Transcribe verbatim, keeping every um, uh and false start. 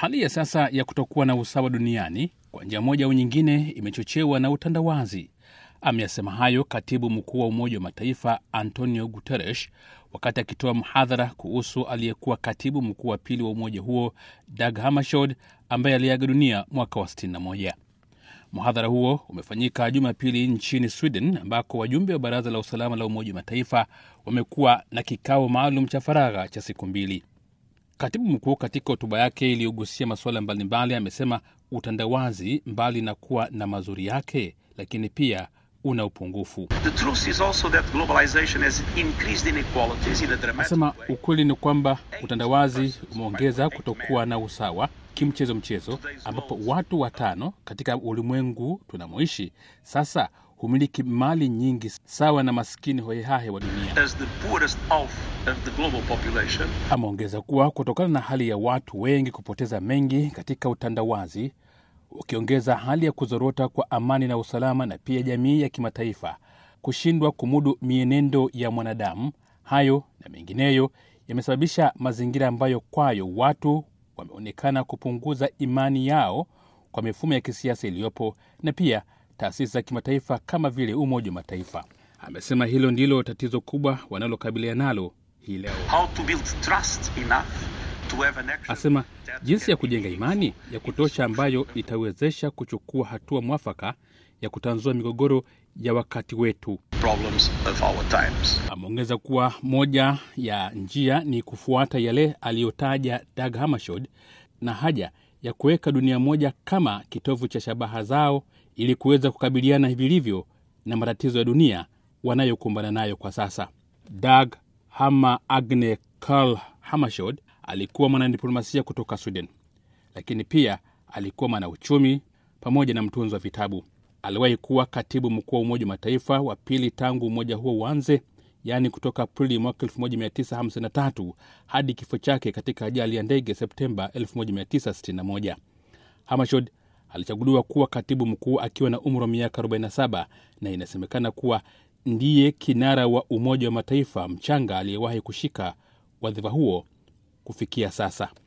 Hali ya sasa ya kutokuwa na usawa duniani kwa njia moja au nyingine imechochewa na utandawazi. Ameyasema hayo katibu mkuu wa Umoja wa Mataifa Antonio Guterres wakati akitoa mhadhara kuhusu aliyekuwa katibu mkuu wa pili wa umoja huo Dag Hammarskjöld ambaye aliaga dunia mwaka wa sitini na moja. Mhadhara huo umefanyika Jumapili nchini Sweden ambako wajumbe wa Baraza la Usalama la Umoja wa Mataifa wamekuwa na kikao maalum cha faragha cha siku mbili. Katibu mkuu katika hotuba yake iliyogusia masuala mbalimbali amesema utandawazi mbali na kuwa na mazuri yake, lakini pia una upungufu. Anasema ukweli ni kwamba utandawazi umeongeza kutokuwa na usawa kimchezo mchezo, ambapo watu watano katika ulimwengu tunamoishi sasa humiliki mali nyingi sawa na maskini hohehahe wa dunia. Ameongeza kuwa kutokana na hali ya watu wengi kupoteza mengi katika utandawazi, ukiongeza hali ya kuzorota kwa amani na usalama na pia jamii ya kimataifa kushindwa kumudu mienendo ya mwanadamu, hayo na mengineyo yamesababisha mazingira ambayo kwayo watu wameonekana kupunguza imani yao kwa mifumo ya kisiasa iliyopo na pia taasisi za kimataifa kama vile Umoja wa Mataifa. Amesema hilo ndilo tatizo kubwa wanalokabiliana nalo hii leo. Asema jinsi ya kujenga imani ya kutosha ambayo itawezesha kuchukua hatua mwafaka ya kutanzua migogoro ya wakati wetu. Ameongeza kuwa moja ya njia ni kufuata yale aliyotaja Dag Hammarskjöld na haja ya kuweka dunia moja kama kitovu cha shabaha zao ili kuweza kukabiliana vilivyo na matatizo ya dunia wanayokumbana nayo kwa sasa. Dag Hammarskjöld Hammarskjöld alikuwa mwanadiplomasia kutoka Sweden, lakini pia alikuwa mwanauchumi pamoja na mtunzi wa vitabu. Aliwahi kuwa katibu mkuu wa Umoja wa Mataifa wa pili tangu umoja huo uanze, yani kutoka Aprili mwaka elfu moja mia tisa hamsini na tatu hadi kifo chake katika ajali ya ndege Septemba elfu moja mia tisa sitini na moja. Hammarskjöld alichaguliwa kuwa katibu mkuu akiwa na umri wa miaka arobaini na saba na inasemekana kuwa ndiye kinara wa Umoja wa Mataifa mchanga aliyewahi kushika wadhifa huo kufikia sasa.